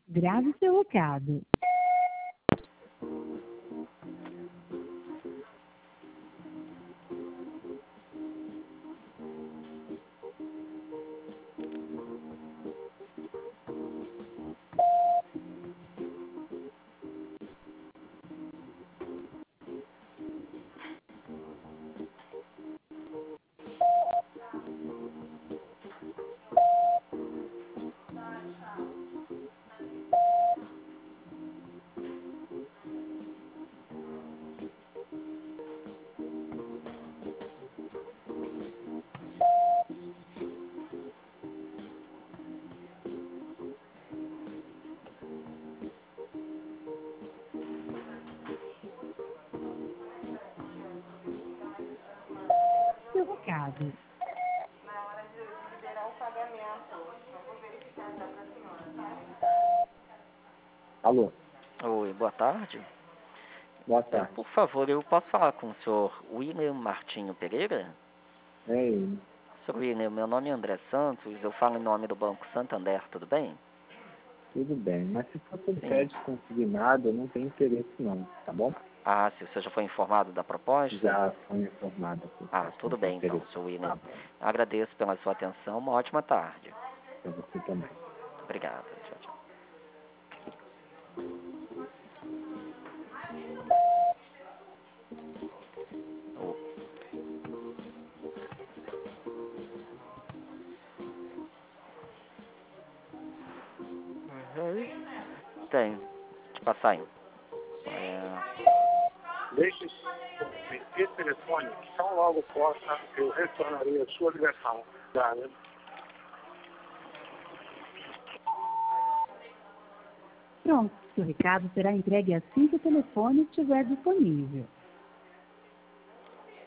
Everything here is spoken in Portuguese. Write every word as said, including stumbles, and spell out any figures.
Grave seu recado. Seu recado. Na hora de liberar o pagamento, eu vou verificar já para a senhora, tá? Alô, Oi, boa tarde. boa É, tarde. por favor, eu posso falar com o senhor William Martinho Pereira? É ele. senhor William, meu nome é André Santos, eu falo em nome do Banco Santander, tudo bem? Tudo bem, mas se for por Sim. crédito consignado, eu não tenho interesse não, tá bom? Ah, se você já foi informado da proposta? Já foi informado aqui. Ah, tudo bem então, interesse. senhor William. Tá bom, Agradeço pela sua atenção, uma ótima tarde. pra você também. Obrigado, tchau, tchau. Oh, tem, te passar aí. É, Deixe esse telefone, tão logo possa, eu retornarei a sua ligação. Obrigado. Pronto, seu recado será entregue assim que o telefone estiver disponível.